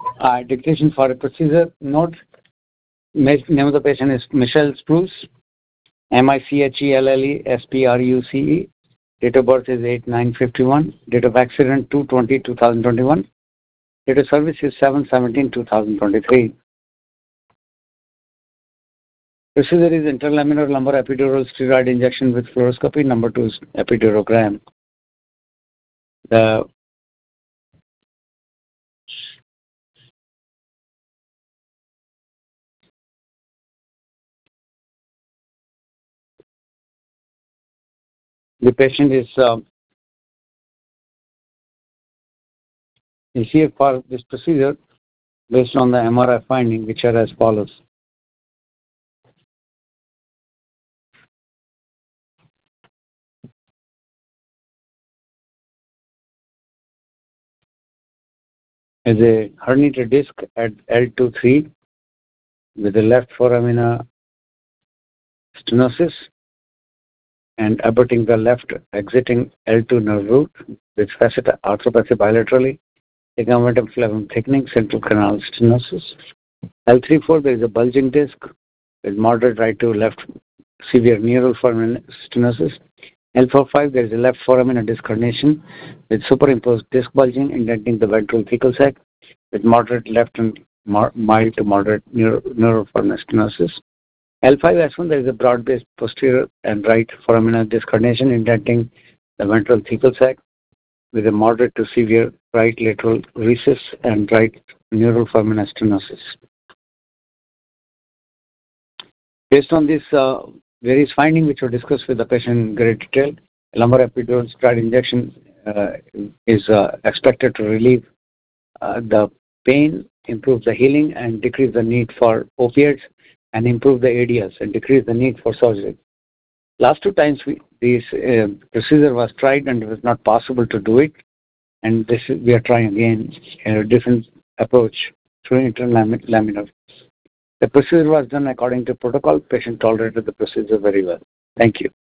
Dictation for a procedure. Note, name of the patient is Michelle Spruce, Michelle Spruce. Date of birth is 8/9/51. Date of accident 2/20/2021. Date of service is 7/17/2023. Procedure is interlaminar lumbar epidural steroid injection with fluoroscopy. Number 2 is epidurogram. The patient is here for this procedure based on the MRI finding, which are as follows. Is a herniated disc at L2-3 with the left foramina stenosis and abutting the left exiting L2 nerve root with facet arthropathy bilaterally, ligamentum flavum thickening, central canal stenosis. L3-4, there is a bulging disc with moderate right to left severe neural foramen stenosis. L4-5, there is a left foramina disc herniation with superimposed disc bulging indenting the ventral thecal sac with moderate left and mild to moderate neural foramen stenosis. L5-S1, there is a broad-based posterior and right foramina disc herniation indenting the ventral thecal sac with a moderate to severe right lateral recess and right neural foramina stenosis. Based on these various findings which were discussed with the patient in great detail, lumbar epidural steroid injection is expected to relieve the pain, improve the healing, and decrease the need for opiates, and improve the ADS and decrease the need for surgery. Last 2 times this procedure was tried and it was not possible to do it, and we are trying again a different approach through interlaminar. The procedure was done according to protocol. Patient tolerated the procedure very well. Thank you.